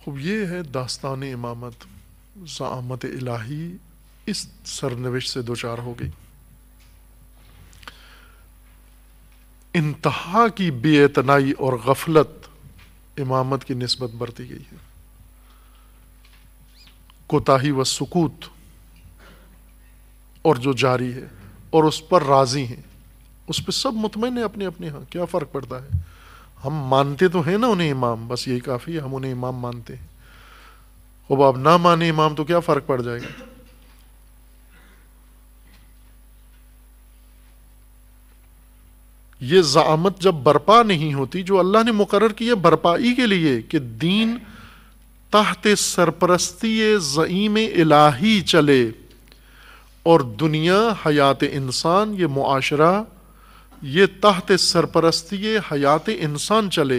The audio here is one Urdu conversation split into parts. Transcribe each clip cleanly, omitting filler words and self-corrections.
خوب یہ ہے داستان امامت. زعامت الہی اس سرنوشت سے دوچار ہو گئی. انتہا کی بے اعتنائی اور غفلت امامت کی نسبت برتی گئی ہے. کوتاہی و سکوت اور جو جاری ہے اور اس پر راضی ہیں، اس پہ سب مطمئن ہیں اپنے اپنے. ہاں کیا فرق پڑتا ہے؟ ہم مانتے تو ہیں نا انہیں امام، بس یہی کافی ہے، ہم انہیں امام مانتے ہیں. اب آپ نہ مانے امام تو کیا فرق پڑ جائے گا؟ یہ زعامت جب برپا نہیں ہوتی، جو اللہ نے مقرر کی ہے برپائی کے لیے کہ دین تحت سرپرستی زعیم الہی چلے اور دنیا، حیات انسان، یہ معاشرہ یہ تحت سرپرستی حیات انسان چلے.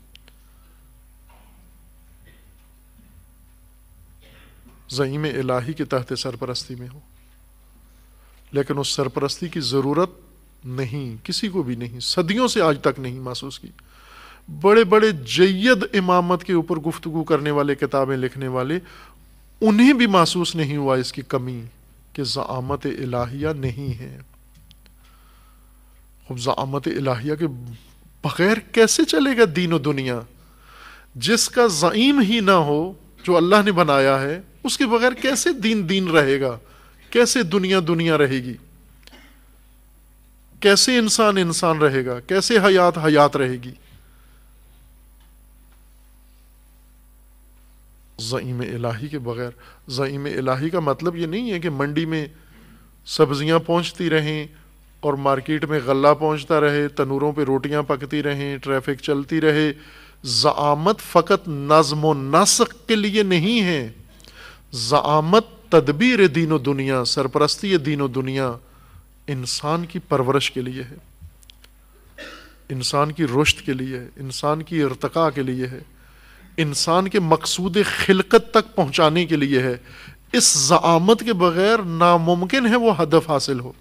زعیم الہی کے تحت سرپرستی میں ہو، لیکن اس سرپرستی کی ضرورت نہیں، کسی کو بھی نہیں، صدیوں سے آج تک نہیں محسوس کی. بڑے بڑے جید امامت کے اوپر گفتگو کرنے والے، کتابیں لکھنے والے، انہیں بھی محسوس نہیں ہوا اس کی کمی کہ زعامت الہیہ نہیں ہے. خب زعامت الہیہ کے بغیر کیسے چلے گا دین و دنیا؟ جس کا زعیم ہی نہ ہو، جو اللہ نے بنایا ہے، اس کے بغیر کیسے دین دین رہے گا؟ کیسے دنیا دنیا رہے گی؟ کیسے انسان انسان رہے گا؟ کیسے حیات حیات رہے گی؟ زعیم الہی کے بغیر. زعیم الہی کا مطلب یہ نہیں ہے کہ منڈی میں سبزیاں پہنچتی رہیں اور مارکیٹ میں غلہ پہنچتا رہے، تنوروں پہ روٹیاں پکتی رہیں، ٹریفک چلتی رہے. زعامت فقط نظم و نسق کے لیے نہیں ہے. زعامت تدبیر دین و دنیا، سرپرستی دین و دنیا انسان کی پرورش کے لیے ہے، انسان کی رشد کے لیے ہے، انسان کی ارتقاء کے لیے ہے، انسان کے مقصود خلقت تک پہنچانے کے لیے ہے. اس زعامت کے بغیر ناممکن ہے وہ ہدف حاصل ہو.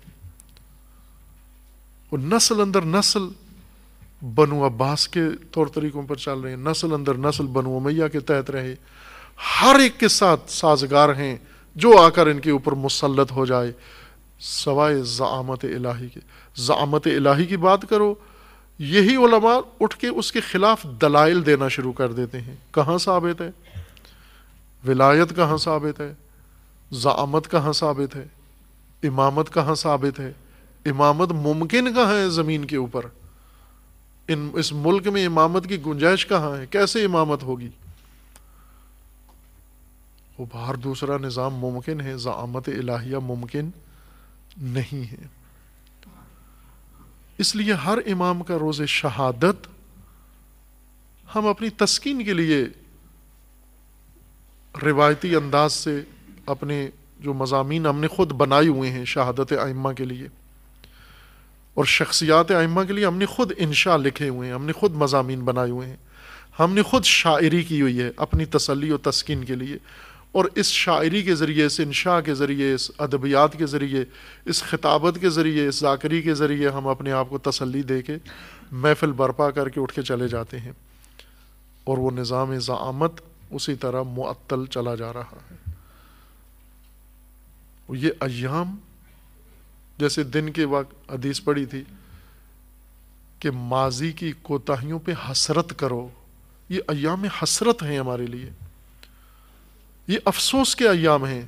وہ نسل اندر نسل بنو عباس کے طور طریقوں پر چل رہے ہیں، نسل اندر نسل بنو امیہ کے تحت رہے، ہر ایک کے ساتھ سازگار ہیں جو آ کر ان کے اوپر مسلط ہو جائے، سوائے زعامت الہی کے. زعامت الہی کی بات کرو، یہی علماء اٹھ کے اس کے خلاف دلائل دینا شروع کر دیتے ہیں. کہاں ثابت ہے؟ ولایت کہاں ثابت ہے؟ زعامت کہاں ثابت ہے؟ امامت کہاں ثابت ہے؟ امامت ممکن کہاں ہے زمین کے اوپر؟ اس ملک میں امامت کی گنجائش کہاں ہے؟ کیسے امامت ہوگی؟ وہ باہر دوسرا نظام ممکن ہے، زعامت الہیہ ممکن نہیں ہے. اس لیے ہر امام کا روز شہادت ہم اپنی تسکین کے لیے روایتی انداز سے اپنے جو مضامین ہم نے خود بنائے ہوئے ہیں شہادت ائمہ کے لیے اور شخصیات ائمہ کے لیے، ہم نے خود انشاء لکھے ہوئے ہیں، ہم نے خود مضامین بنائے ہوئے ہیں، ہم نے خود شاعری کی ہوئی ہے اپنی تسلی و تسکین کے لیے. اور اس شاعری کے ذریعے، اس انشاء کے ذریعے، اس ادبیات کے ذریعے، اس خطابت کے ذریعے، اس ذاکری کے ذریعے ہم اپنے آپ کو تسلی دے کے محفل برپا کر کے اٹھ کے چلے جاتے ہیں. اور وہ نظام زعامت اسی طرح معطل چلا جا رہا ہے. یہ ایام جیسے دن کے وقت حدیث پڑھی تھی کہ ماضی کی کوتاہیوں پہ حسرت کرو، یہ ایام حسرت ہیں ہمارے لیے، یہ افسوس کے ایام ہیں.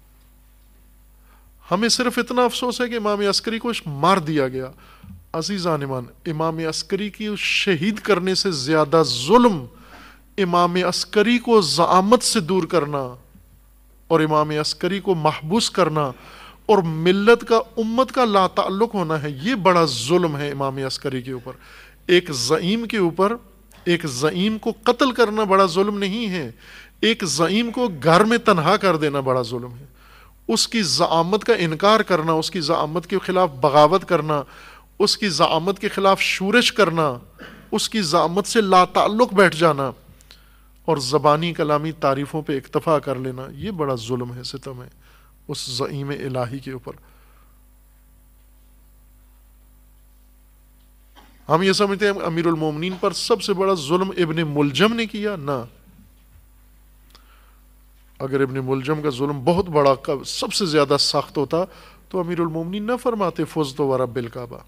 ہمیں صرف اتنا افسوس ہے کہ امام عسکری کو مار دیا گیا. عزیزان ایمان، امام عسکری کی شہید کرنے سے زیادہ ظلم امام عسکری کو زعامت سے دور کرنا اور امام عسکری کو محبوس کرنا اور ملت کا، امت کا لا تعلق ہونا ہے. یہ بڑا ظلم ہے امام عسکری کے اوپر. ایک زعیم کے اوپر، ایک زعیم کو قتل کرنا بڑا ظلم نہیں ہے، ایک زعیم کو گھر میں تنہا کر دینا بڑا ظلم ہے. اس کی زعامت کا انکار کرنا، اس کی زعامت کے خلاف بغاوت کرنا، اس کی زعامت کے خلاف شورش کرنا، اس کی زعامت سے لا تعلق بیٹھ جانا اور زبانی کلامی تعریفوں پہ اکتفا کر لینا، یہ بڑا ظلم ہے، ستم ہے اس زعیم الہی کے اوپر. ہم یہ سمجھتے ہیں امیر المومنین پر سب سے بڑا ظلم ابن ملجم نے کیا، نہ، اگر ابن ملجم کا ظلم بہت بڑا سب سے زیادہ سخت ہوتا تو امیر المومنین نہ فرماتے فزت ورب الکعبہ.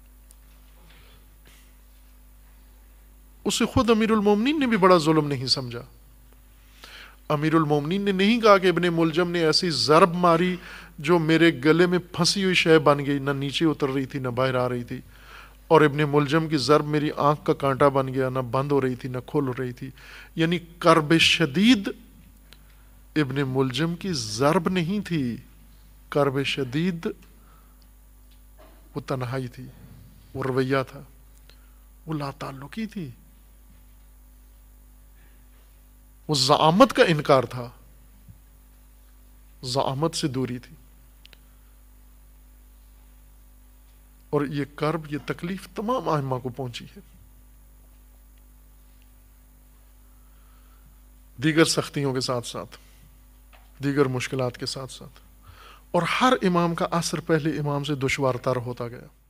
اسے خود امیر المومنین نے بھی بڑا ظلم نہیں سمجھا. امیر المومنین نے نہیں کہا کہ ابن ملجم نے ایسی ضرب ماری جو میرے گلے میں پھنسی ہوئی شے بن گئی، نہ نیچے اتر رہی تھی نہ باہر آ رہی تھی، اور ابن ملجم کی ضرب میری آنکھ کا کانٹا بن گیا، نہ بند ہو رہی تھی نہ کھل رہی تھی. یعنی کرب شدید ابن ملجم کی ضرب نہیں تھی، کرب شدید وہ تنہائی تھی، وہ رویہ تھا، وہ لا تعلقی تھی، وہ زعامت کا انکار تھا، زعامت سے دوری تھی. اور یہ کرب، یہ تکلیف تمام ائمہ کو پہنچی ہے، دیگر سختیوں کے ساتھ ساتھ، دیگر مشکلات کے ساتھ ساتھ. اور ہر امام کا عصر پہلے امام سے دشوار تر ہوتا گیا.